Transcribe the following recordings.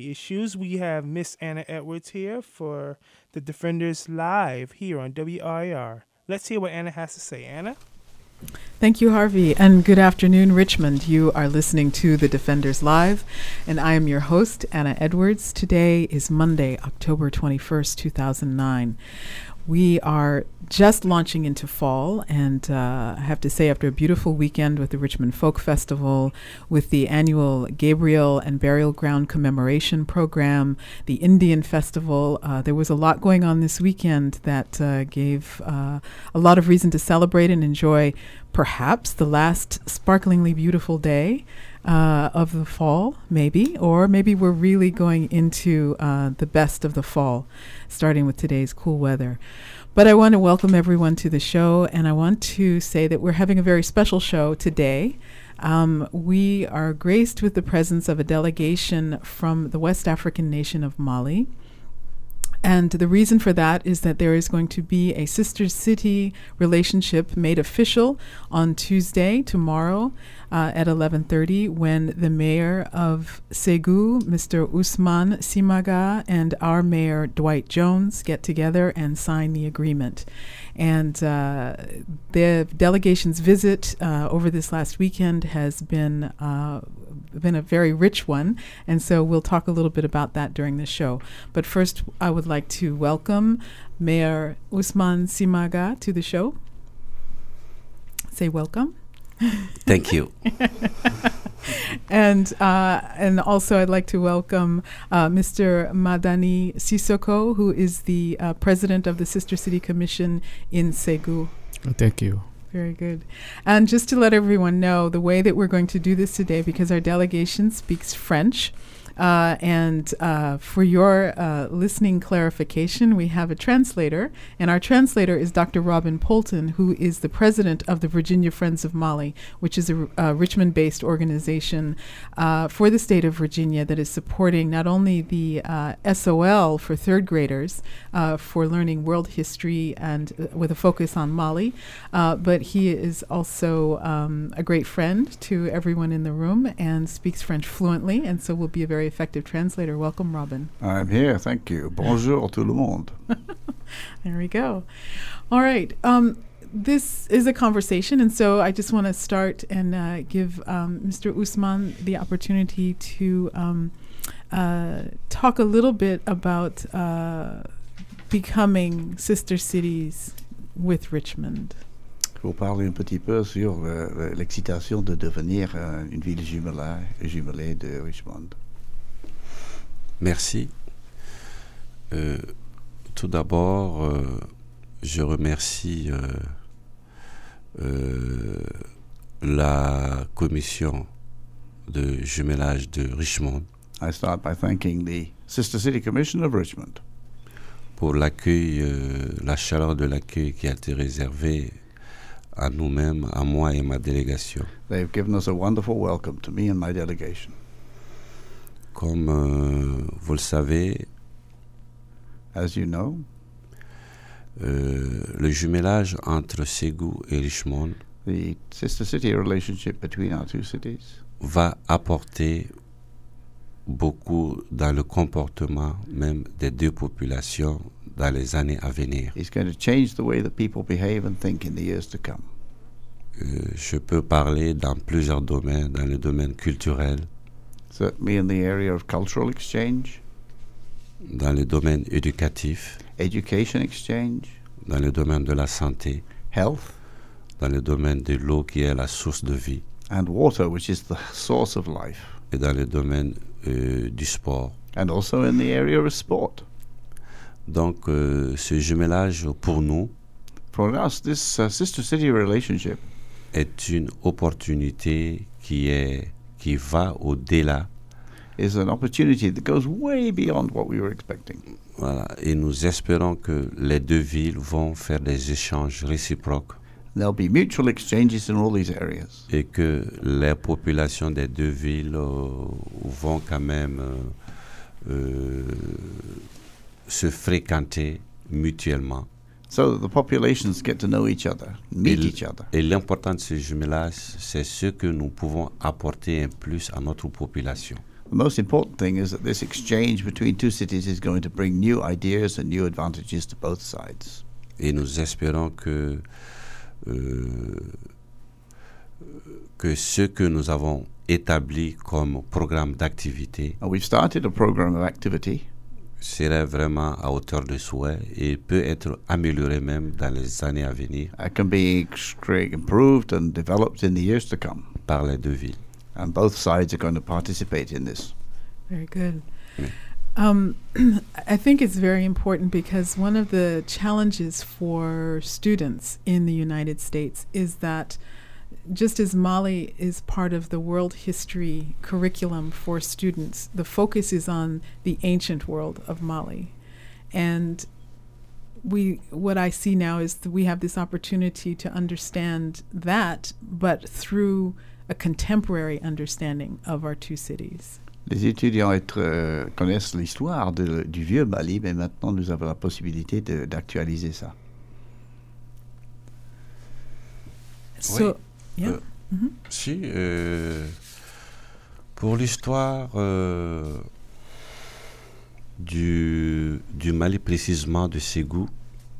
community issues. We have Miss Anna Edwards here for the Defenders Live here on WRIR. Let's hear what Anna has to say. Anna? Thank you, Harvey, and good afternoon, Richmond. You are listening to The Defenders Live, and I am your host, Anna Edwards. Today is Monday, October 21st, 2009. We are just launching into fall, and I have to say, after a beautiful weekend with the Richmond Folk Festival, with the annual Gabriel and Burial Ground Commemoration Program, the Indian Festival, there was a lot going on this weekend that gave a lot of reason to celebrate and enjoy perhaps the last sparklingly beautiful day of the fall, maybe, or maybe we're really going into the best of the fall, starting with today's cool weather. But I want to welcome everyone to the show, and I want to say that we're having a very special show today. We are graced with the presence of a delegation from the West African nation of Mali. And the reason for that is that there is going to be a sister city relationship made official on Tuesday, tomorrow, at 11:30, when the mayor of Ségou, Mr. Ousmane Simaga, and our mayor, Dwight Jones, get together and sign the agreement. And the delegation's visit over this last weekend has been a very rich one, and so we'll talk a little bit about that during the show. But first, I would like to welcome Mayor Ousmane Simaga to the show. Say welcome. Thank you. And also I'd like to welcome Mr. Madani Sissoko, who is the president of the Sister City Commission in Ségou. Thank you. Very good. And just to let everyone know, the way that we're going to do this today, because our delegation speaks French, and for your listening clarification, we have a translator, and our translator is Dr. Robin Poulton, who is the president of the Virginia Friends of Mali, which is a Richmond-based organization for the state of Virginia that is supporting not only the SOL for third graders for learning world history and with a focus on Mali, but he is also a great friend to everyone in the room and speaks French fluently, and so will be a very effective translator. Welcome, Robin. I'm here, thank you. Bonjour tout le monde. There we go. All right. This is a conversation, and so I just want to start and give Mr. Ousmane the opportunity to talk a little bit about becoming sister cities with Richmond. Je vais vous parler un petit peu sur l'excitation de devenir une ville jumelée de Richmond. Merci. Tout d'abord, je remercie la commission de jumelage de Richmond. I start by thanking the Sister City Commission of Richmond pour l'accueil, la chaleur de l'accueil qui a été réservée à nous-mêmes, à moi et ma délégation. They've given us a wonderful welcome to me and my delegation. Comme vous le savez, as you know, le jumelage entre Ségou et Richmond, the sister city relationship between our two cities, va apporter beaucoup dans le comportement même des deux populations dans les années à venir. It's going to change the way that people behave and think in the years to come. Je peux parler dans plusieurs domaines, dans le domaine culturel, certainly in the area of cultural exchange, dans le domaine éducatif, education exchange, dans le domaine de la santé, health, dans le domaine de l'eau qui est la source de vie, and water, which is the source of life, et dans le domaine du sport. And also in the area of sport. Donc, ce jumelage pour nous, for us, this sister city relationship est une opportunité qui va au-delà. Is an opportunity that goes way beyond what we were expecting. Voilà, et nous espérons que les deux villes vont faire des échanges réciproques. There'll be mutual exchanges in all these areas. Et que les populations des deux villes vont quand même se fréquenter mutuellement. So that the populations get to know each other, meet each other. Et l'important de ce jumelage, c'est ce que nous pouvons apporter un plus à notre population. The most important thing is that this exchange between two cities is going to bring new ideas and new advantages to both sides. Et nous espérons que ce que nous avons établi comme programme d'activité And we've started a program of activity serait vraiment à hauteur de souhait et peut être amélioré même dans les années à venir that can be improved and developed in the years to come. par les deux villes. And both sides are going to participate in this. Very good. Mm. I think it's very important because one of the challenges for students in the United States is that just as Mali is part of the world history curriculum for students, the focus is on the ancient world of Mali. And what I see now is that we have this opportunity to understand that, but through a contemporary understanding of our two cities. Les étudiants connaissent l'histoire du vieux Mali, mais maintenant nous avons la possibilité d'actualiser ça. So, yeah. Si, pour l'histoire du Mali, précisément de Ségou,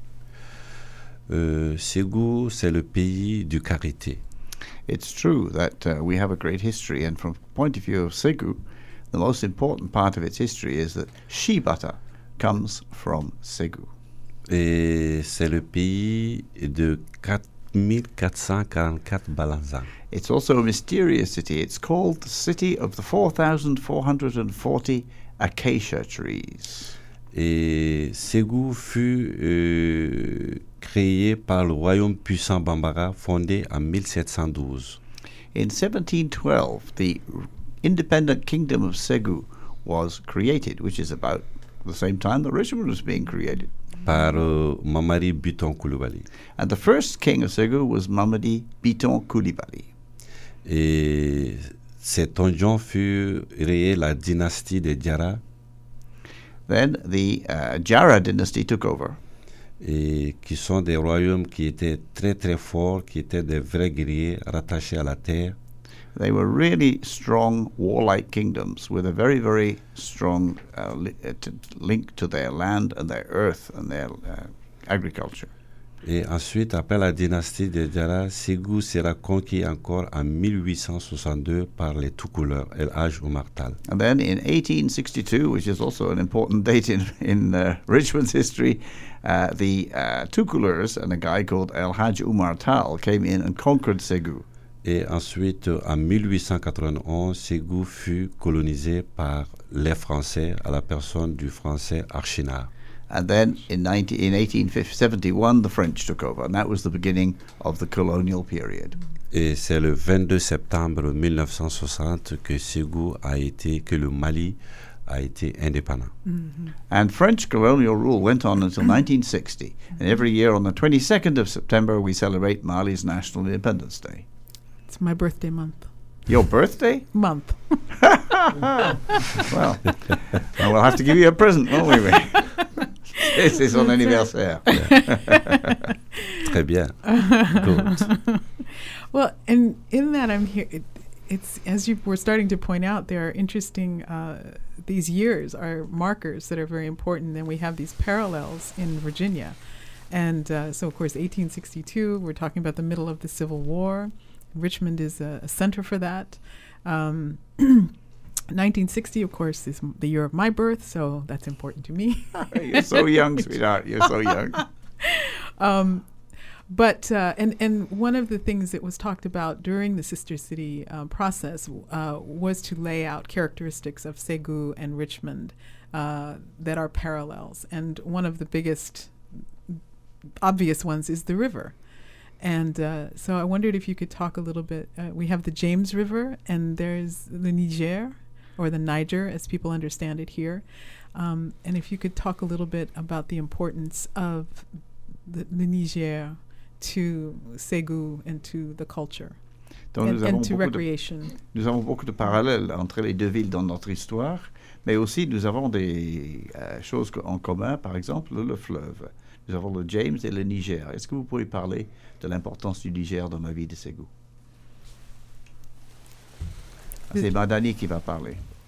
Ségou, c'est le pays du Karité. It's true that we have a great history, and from the point of view of Ségou, the most important part of its history is that shea butter comes from Ségou. Et c'est le pays de 4444 balanzans. It's also a mysterious city. It's called the city of the 4,440 acacia trees. Et Ségou fut créé par le royaume puissant Bambara, fondé en 1712. In 1712, the independent kingdom of Ségou was created, which is about the same time that Richmond was being created. Par Mamadi Biton Coulibaly. And the first king of Ségou was Mamadi Biton Coulibaly. Et cet donjon fut créé la dynastie des Diarra. Then the Jara dynasty took over. Et qui sont des royaumes qui étaient très très forts, qui étaient des vrais guerriers rattachés à la terre. They were really strong warlike kingdoms with a very, very strong link to their land and their earth and their agriculture. Et ensuite, après la dynastie des Diarra, Ségou sera conquis encore en 1862 par les tout couleurs, El Hadj Oumar Tall. And then in 1862, which is also an important date in Richmond's history, the two couleurs and a guy called El Hadj Oumar Tall came in and conquered Ségou. Et ensuite, en 1891, Ségou fut colonisé par les Français à la personne du Français Archinard. And then in 1871, the French took over, and that was the beginning of the colonial period. Et c'est le 22 septembre 1960 que le Mali a été indépendant. Mm-hmm. And French colonial rule went on until 1960. And every year on the 22nd of September, we celebrate Mali's National Independence Day. It's my birthday month. Your birthday? Month. Well, we'll have to give you a present, won't we? C'est son anniversaire. Très bien. Good. Well, and in that I'm here, it's as you were starting to point out, there are interesting, these years are markers that are very important, and we have these parallels in Virginia. And so, of course, 1862, we're talking about the middle of the Civil War. Richmond is a center for that. 1960, of course, is the year of my birth, so that's important to me. You're so young, sweetheart. You're so young. But one of the things that was talked about during the Sister City process was to lay out characteristics of Ségou and Richmond that are parallels. And one of the biggest obvious ones is the river. And so I wondered if you could talk a little bit. We have the James River, and there's the Niger, or the Niger, as people understand it here. And if you could talk a little bit about the importance of the Niger to Ségou and to the culture, and to recreation. Nous avons beaucoup de parallèles entre les deux villes dans notre histoire, mais aussi nous avons des choses en commun, par exemple le fleuve. Nous avons le James et le Niger. Est-ce que vous pouvez parler de l'importance du Niger dans la vie de Ségou? C'est Madani qui va parler.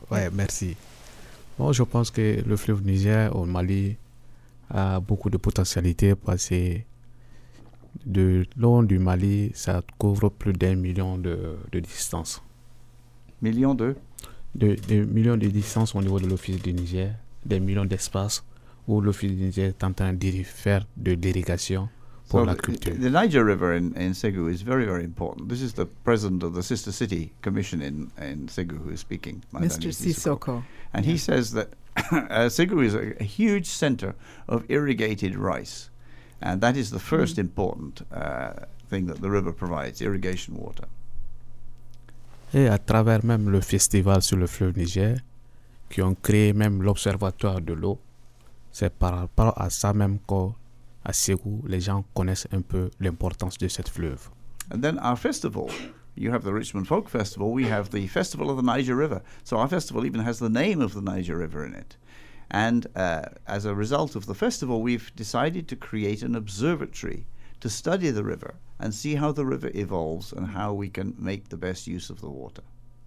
Ouais, merci. Bon, je pense que le fleuve Niger au Mali a beaucoup de potentialité parce que de long du Mali, ça couvre plus d'1 million de distances. Millions de Des millions de distances au niveau de l'Office du Niger, des millions d'espaces où l'Office du Niger est en train de faire de l'irrigation pour la culture. The Niger River in Ségou is very, very important. This is the president of the Sister City Commission in Ségou who is speaking. Mr. Sissoko. And he says that Ségou is a huge center of irrigated rice. And that is the first important thing that the river provides, irrigation water. Et à travers même le festival sur le fleuve Niger, qui ont créé même l'observatoire de l'eau, c'est par rapport à ça même qu'à Ségou, les gens connaissent un peu l'importance de cette fleuve. And then our festival, you have the Richmond Folk Festival, we have the Festival of the Niger River. So our festival even has the name of the Niger River in it. And as a result of the festival, we've decided to create an observatory to study the river and see how the river evolves and how we can make the best use of the water.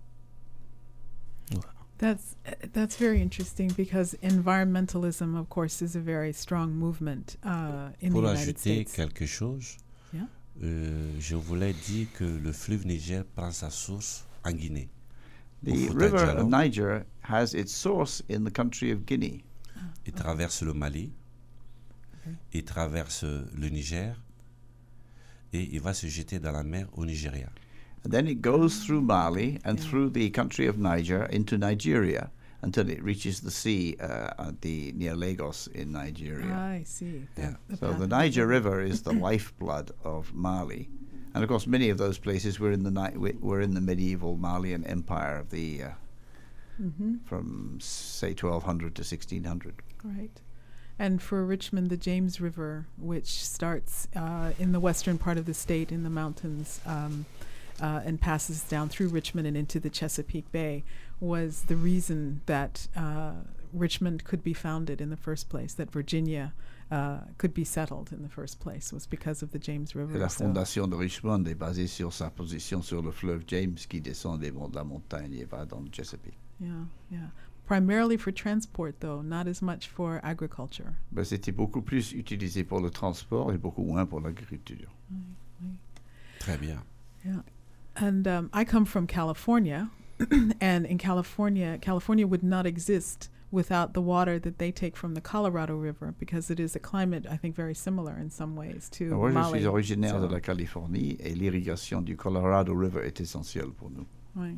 That's very interesting because environmentalism, of course, is a very strong movement in the United States. Pour ajouter quelque chose, Yeah. Je voulais dire que le fleuve Niger prend sa source en Guinée. The river of Niger has its source in the country of Guinea. Il traverse le Mali, il traverse le Niger et il va se jeter dans la mer au Nigeria. And then it goes through Mali and through the country of Niger into Nigeria until it reaches the sea near Lagos in Nigeria. I see. So the Niger River is the lifeblood of Mali. And of course, many of those places were in the medieval Malian empire of the from say 1200 to 1600. Right. And for Richmond, the James River, which starts in the western part of the state in the mountains and passes down through Richmond and into the Chesapeake Bay, was the reason that Richmond could be founded in the first place, that Virginia could be settled in the first place, was because of the James River. Et la fondation de Richmond est basée sur sa position sur le fleuve James qui descend des monts de la montagne et va dans le Chesapeake. Yeah, yeah. Primarily for transport, though, not as much for agriculture. Ben, c'était beaucoup plus utilisé pour le transport et beaucoup moins pour l'agriculture. Très bien. Yeah. And I come from California, and in California would not exist without the water that they take from the Colorado River, because it is a climate, I think, very similar in some ways to Moi, Mali. je suis originaire de la Californie et l'irrigation du Colorado River est essentielle pour nous. Right.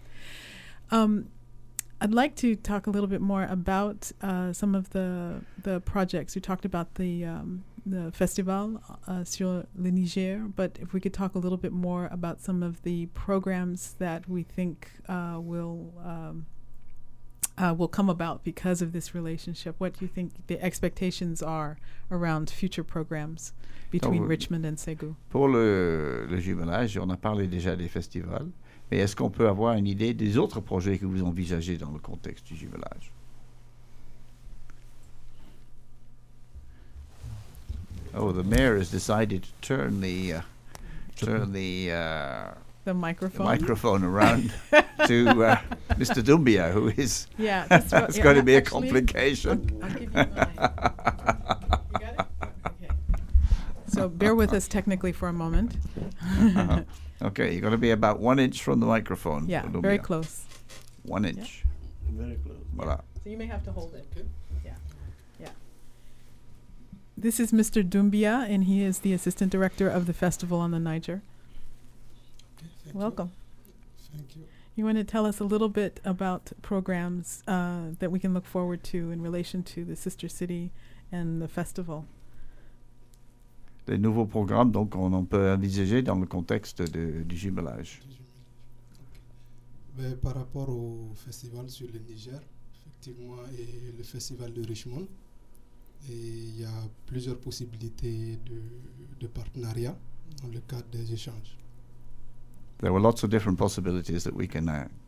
I'd like to talk a little bit more about some of the projects. You talked about the festival sur le Niger, but if we could talk a little bit more about some of the programs that we think will come about because of this relationship. What do you think the expectations are around future programs between Richmond and Ségou? Pour le jumelage, on a parlé déjà des festivals, mais est-ce qu'on peut avoir une idée des autres projets que vous envisagez dans le contexte du jumelage? Oh, the mayor has decided to turn the microphone around to Mr. Doumbia, who is. Yeah, it's going to be a complication. I'll give you mine. You got it? Okay. So bear with us technically for a moment. Okay, you're going to be about 1 inch from the microphone. Yeah, Doumbia. very close. 1 inch. Very close. Voilà. So you may have to hold it. Okay. Yeah. This is Mr. Doumbia, and he is the assistant director of the festival on the Niger. Okay, Welcome. Thank you. You want to tell us a little bit about programs that we can look forward to in relation to the sister city and the festival? Les nouveaux programmes, donc, on peut envisager dans le contexte du jumelage. Ben, par rapport au festival sur le Niger, effectivement, et le festival de Richmond, et il y a plusieurs possibilités de partenariat dans le cadre des échanges. There were lots of different possibilities that we can.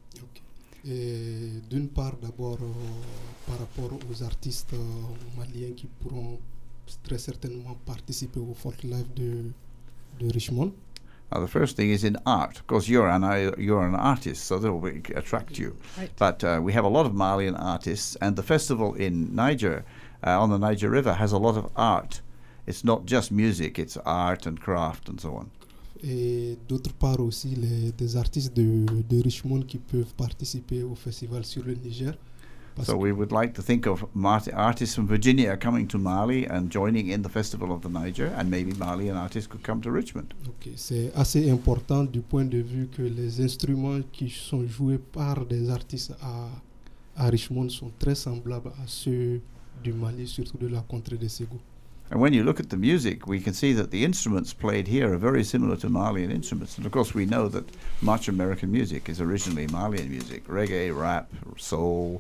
Et d'une part, d'abord, par rapport aux artistes maliens qui pourront très certainement participer au Folk Live de Richmond. The first thing is in art. Of course, you're an artist, so that will attract you. Right. But we have a lot of Malian artists, and the festival in Niger, on the Niger River, has a lot of art. It's not just music, it's art and craft and so on. Et d'autre part aussi, des artistes de Richmond qui peuvent participer au festival sur le Niger. So we would like to think of artists from Virginia coming to Mali and joining in the Festival of the Niger, and maybe Malian artists could come to Richmond. Okay. C'est assez important du point de vue que les instruments qui sont joués par des artistes à Richmond sont très semblables à ceux du Mali, surtout de la contrée de Ségou. And when you look at the music, we can see that the instruments played here are very similar to Malian instruments. And of course, we know that much American music is originally Malian music: reggae, rap, soul,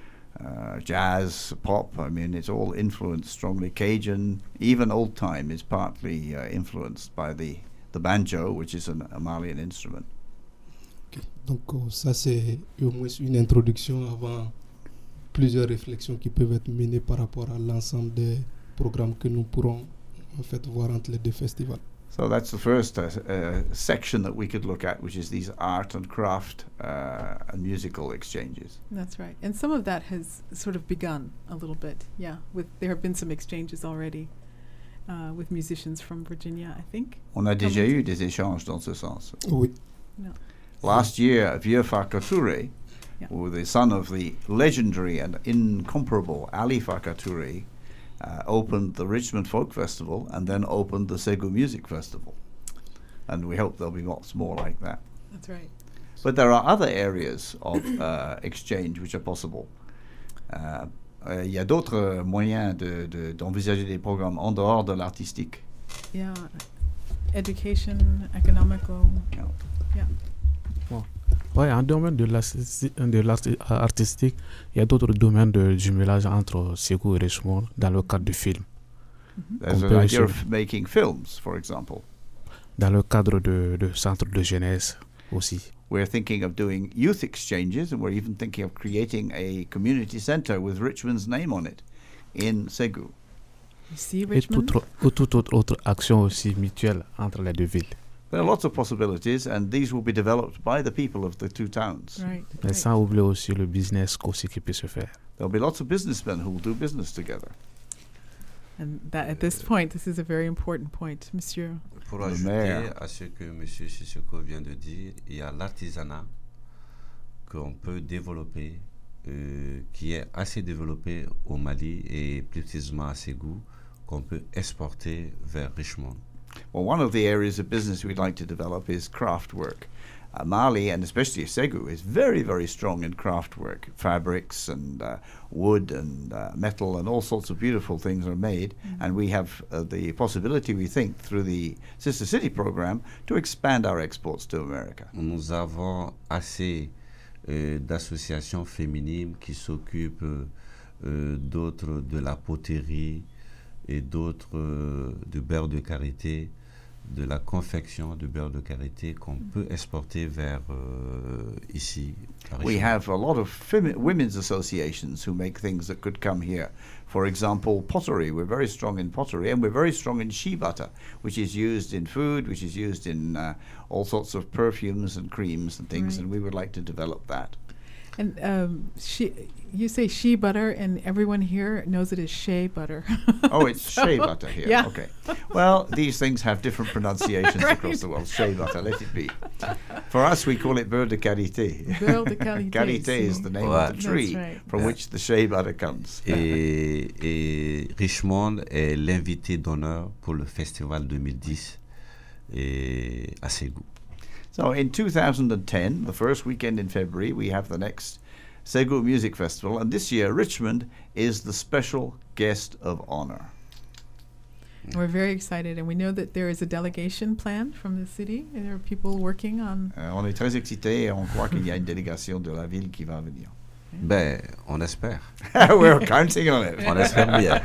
jazz, pop. I mean, it's all influenced strongly. Cajun, even old time is partly influenced by the banjo, which is a Malian instrument. Okay. Donc ça c'est au moins une introduction avant plusieurs réflexions qui peuvent être menées par rapport à l'ensemble des programmes que nous pourrons en fait voir entre les deux festivals. So that's the first section that we could look at, which is these art and craft and musical exchanges. That's right. And some of that has sort of begun a little bit. Yeah, there have been some exchanges already with musicians from Virginia, I think. On a déjà eu des échanges dans ce sens. Oui. No. Last year, Vieux Farka Touré, the son of the legendary and incomparable Ali Farka Touré, opened the Richmond Folk Festival and then opened the Ségou Music Festival. And we hope there'll be lots more like that. That's right. But there are other areas of exchange which are possible. Il y a d'autres moyens d'envisager des programmes en dehors de l'artistique. Yeah. Education, economical. Yeah. Ouais, en domaine de l'artistique, il y a d'autres domaines de jumelage entre Ségou et Richmond dans le cadre du film. There's an idea of making films, for example. Dans le cadre de centres de jeunesse aussi. We're thinking of doing youth exchanges, and we're even thinking of creating a community center with Richmond's name on it in Ségou. You see, Et toute autre action aussi mutuelle entre les deux villes. There are lots of possibilities, and these will be developed by the people of the two towns. Right. Mais sans oublier aussi le business aussi qui peut se faire. There'll be lots of businessmen who will do business together. And that at this point, this is a very important point, Monsieur. Pour ajouter à ce que M. Sissoko vient de dire, il y a l'artisanat qu'on peut développer, qui est assez développé au Mali et plus précisément à Ségou, qu'on peut exporter vers Richmond. Well, one of the areas of business we'd like to develop is craft work. Mali, and especially Ségou, is very, very strong in craft work. Fabrics and wood and metal and all sorts of beautiful things are made. And we have the possibility, we think, through the Sister City program, to expand our exports to America. Nous avons assez d'associations féminines qui s'occupent d'autres de la poterie et d'autres du beurre de karité, de la confection de beurre de karité qu'on peut exporter vers ici. We have a lot of women's associations who make things that could come here. For example, pottery. We're very strong in pottery, and we're very strong in shea butter, which is used in food, which is used in all sorts of perfumes and creams and things, and we would like to develop that. And you say shea butter, and everyone here knows it as shea butter. Oh, it's shea butter here. Yeah. Okay. Well, these things have different pronunciations across the world. Shea butter, let it be. For us, we call it beurre de karité. Beurre de karité. Karité is the name of the tree from which the shea butter comes. Et Richmond est l'invité d'honneur pour le festival 2010 à Ségou. So in 2010, the first weekend in February, we have the next Ségou Music Festival, and this year Richmond is the special guest of honor. We're very excited, and we know that there is a delegation planned from the city, and there are people working on... On est très excités et on croit qu'il y a une délégation de la ville qui va venir. Ben, on espère. We're counting on it. On espère bien.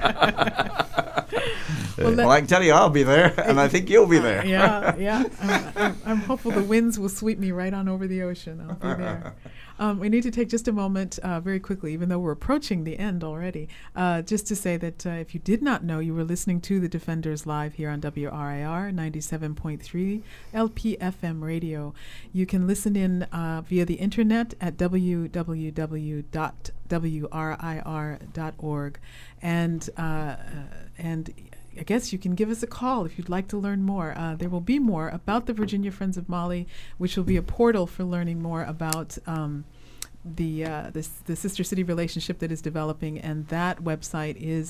Well, I can tell you I'll be there, and I think you'll be there. Yeah. I'm hopeful the winds will sweep me right on over the ocean. I'll be there. We need to take just a moment very quickly, even though we're approaching the end already, just to say that if you did not know, you were listening to The Defenders Live here on WRIR 97.3 LPFM radio. You can listen in via the internet at www.wrir.org. And I guess you can give us a call if you'd like to learn more. There will be more about the Virginia Friends of Mali, which will be a portal for learning more about the sister city relationship that is developing, and that website is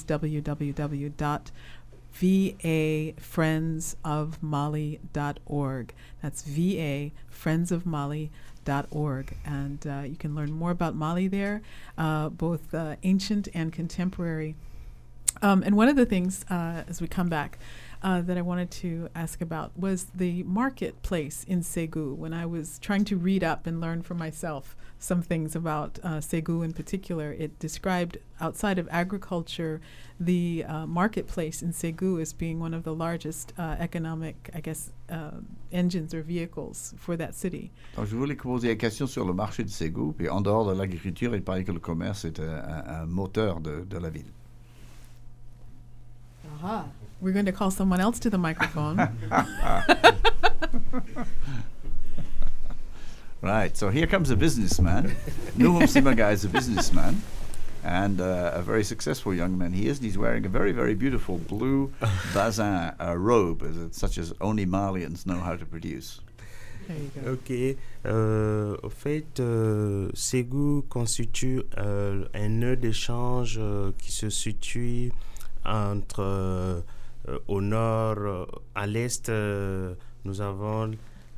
www.vafriendsofmali.org. That's vafriendsofmali.org, and you can learn more about Mali there, both ancient and contemporary. And one of the things, as we come back, that I wanted to ask about was the marketplace in Ségou. When I was trying to read up and learn for myself some things about Ségou in particular, it described, outside of agriculture, the marketplace in Ségou as being one of the largest economic, I guess, engines or vehicles for that city. Donc, je voulais poser la question sur le marché de Ségou. Puis en dehors de l'agriculture, il paraît que le commerce est un moteur de la ville. Aha. We're going to call someone else to the microphone. Right, so here comes a businessman. Nuhum Simaga is a businessman and a very successful young man he is. And he's wearing a very, very beautiful blue bazin robe, such as only Malians know how to produce. There you go. Ok. Au fait, Ségou constitue un nœud d'échange qui se situe entre au nord, à l'est, nous avons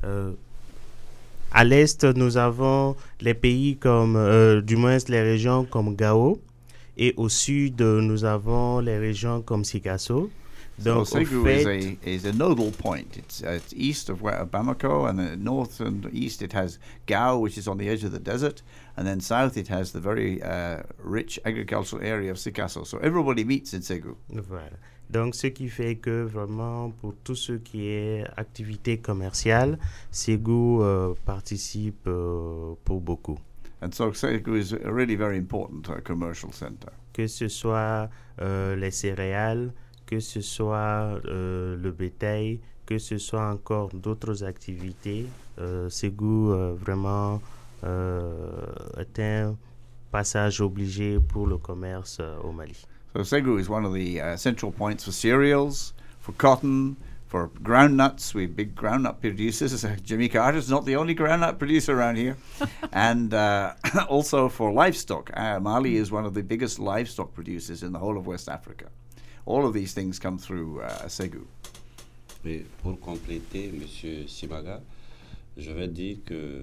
à l'est, nous avons les pays comme, du moins les régions comme Gao, et au sud, nous avons les régions comme Sikasso. Donc, so Ségou is a nodal point. It's east of Bamako, and then north and east it has Gao, which is on the edge of the desert, and then south it has the very rich agricultural area of Sikasso. So everybody meets in Ségou. Voilà. Donc, ce qui fait que vraiment, pour tout ce qui est activité commerciale, Ségou participe pour beaucoup. And so Ségou is a really very important commercial center. Que ce soit les céréales, que ce soit le bétail, que ce soit encore d'autres activités, Ségou vraiment est un passage obligé pour le commerce au Mali. So Ségou is one of the central points for cereals, for cotton, for groundnuts. We're big groundnut producers. Jimmy Carter is not the only groundnut producer around here. And also for livestock. Mali is one of the biggest livestock producers in the whole of West Africa. All of these things come through Ségou. Et pour compléter, M. Simaga, je vais dire que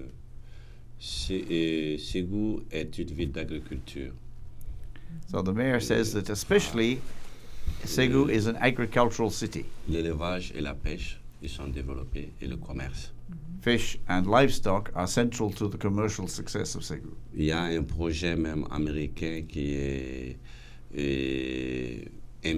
Ségou est une ville d'agriculture. So the mayor says that especially Ségou is an agricultural city. L'élevage et la pêche, ils sont développés, et le commerce. Fish and livestock are central to the commercial success of Ségou. Il y a un projet même américain qui est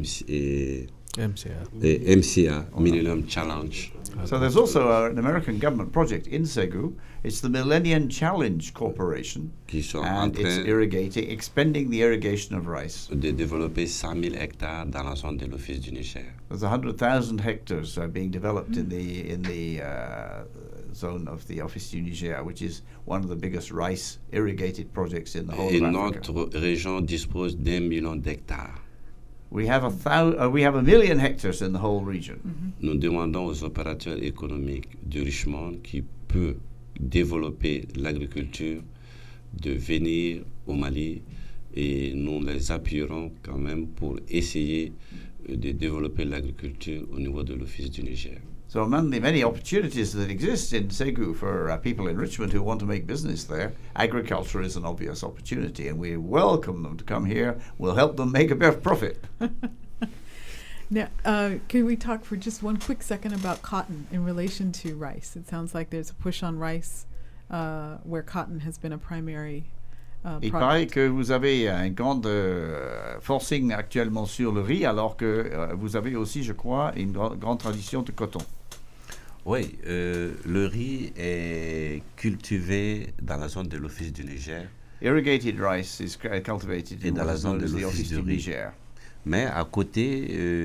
MCA, Millennium Challenge. So there's also an American government project in Ségou. It's the Millennium Challenge Corporation, and it's expanding the irrigation of rice. De développer 100 000 hectares dans la zone de l'Office du Niger. There's 100,000 hectares being developed in the zone of the Office du Niger, which is one of the biggest rice irrigated projects in the whole of Africa. Notre région dispose d'1 million d'hectares. We have 1 million hectares in the whole region. Nous demandons aux opérateurs économiques de Richmond qui peut développer l'agriculture de venir au Mali et nous les appuierons quand même pour essayer de développer l'agriculture au niveau de l'Office du Niger. So among the many opportunities that exist in Ségou for people in Richmond who want to make business there, agriculture is an obvious opportunity, and we welcome them to come here. We'll help them make a better profit. Now, can we talk for just one quick second about cotton in relation to rice? It sounds like there's a push on rice where cotton has been a primary Il paraît que vous avez un grand forcing actuellement sur le riz, alors que vous avez aussi, je crois, une grande tradition de coton. Oui, le riz est cultivé dans la zone de l'Office du Niger. Irrigated rice is cultivated in dans la zone de the l'Office Office du du riz. Niger. Mais à côté,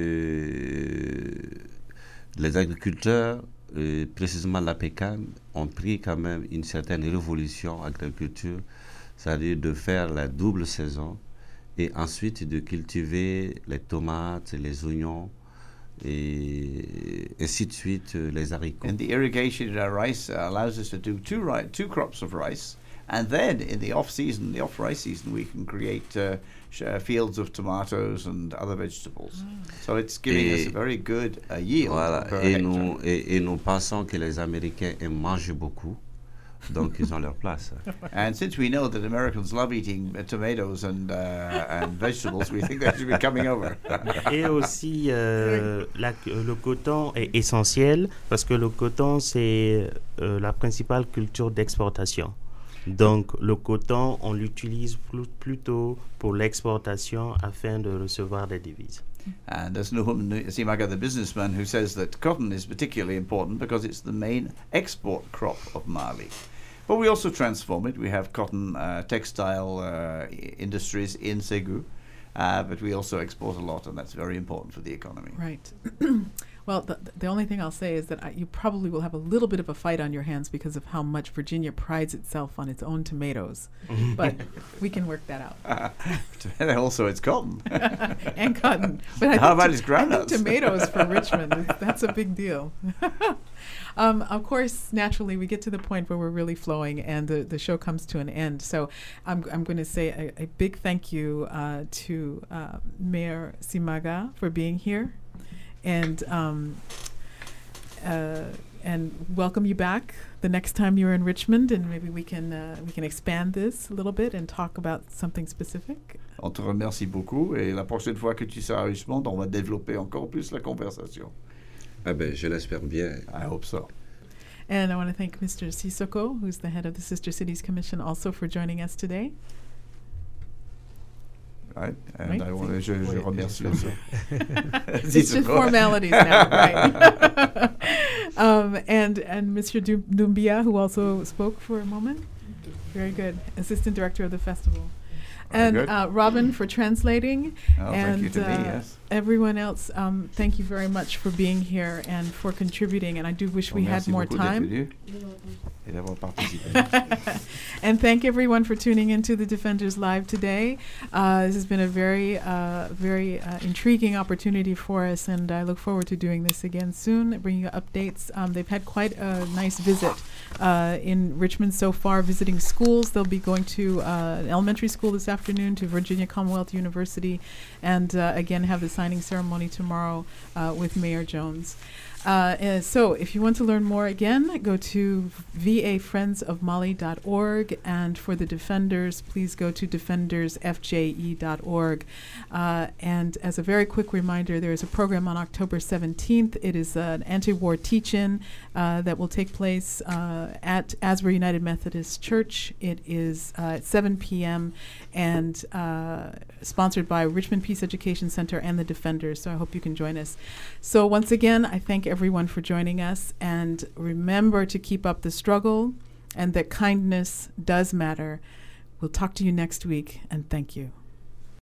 les agriculteurs, précisément la pécane, ont pris quand même une certaine révolution en agriculture, c'est-à-dire de faire la double saison et ensuite de cultiver les tomates, les oignons et ainsi de suite, les haricots. And the irrigated rice allows us to do two crops of rice, and then in the off-season, the off-rice season, we can create fields of tomatoes and other vegetables. So it's giving us a very good yield. Voilà. Per Et hectare. nous pensons que les Américains aiment manger beaucoup, donc ils ont leur place. And since we know that Americans love eating tomatoes and vegetables, we think they should be coming over. Et aussi, le coton est essentiel parce que le coton, c'est la principale culture d'exportation. Donc, le coton, on l'utilise plutôt pour l'exportation afin de recevoir des devises. And there's Nuhum Simaga, the businessman, who says that cotton is particularly important because it's the main export crop of Mali. But we also transform it. We have cotton textile industries in Ségou, but we also export a lot, and that's very important for the economy. Right. Well, the only thing I'll say is that you probably will have a little bit of a fight on your hands because of how much Virginia prides itself on its own tomatoes. But we can work that out. And also, it's cotton. And cotton. But How about its I groundnuts? think tomatoes for Richmond, that's a big deal. Of course, naturally, we get to the point where we're really flowing and the show comes to an end. So I'm going to say a big thank you to Mayor Simaga for being here. And welcome you back the next time you're in Richmond, and maybe we can expand this a little bit and talk about something specific. On te remercie beaucoup, et la prochaine fois que tu seras à Richmond, on va développer encore plus la conversation. Ah ben, je l'espère bien. I hope so. And I want to thank Mr. Sissoko, who's the head of the Sister Cities Commission, also for joining us today. Right? And Right. je remercie aussi. It's just formalities now, right? And Mr. Dumbia, who also spoke for a moment. Very good. Assistant Director of the festival. And good. Robin for translating. Oh, and thank you to me, yes. everyone else, thank you very much for being here and for contributing. And I do wish we had Merci more beaucoup d'être time. venu et d'avoir participé. And thank everyone for tuning into the Defenders Live today. This has been a very intriguing opportunity for us, and I look forward to doing this again soon, bringing you updates. They've had quite a nice visit in Richmond so far, visiting schools. They'll be going to an elementary school this afternoon, to Virginia Commonwealth University, and again have the signing ceremony tomorrow with Mayor Jones. So if you want to learn more, again, go to vafriendsofmali.org, and for the Defenders, please go to defendersfje.org. And as a very quick reminder, there is a program on October 17th. It is an anti-war teach-in that will take place at Asbury United Methodist Church. It is at 7 p.m. and sponsored by Richmond Peace Education Center and the Defenders, so I hope you can join us. So once again, I thank everyone for joining us, and remember to keep up the struggle and that kindness does matter. We'll talk to you next week, and thank you.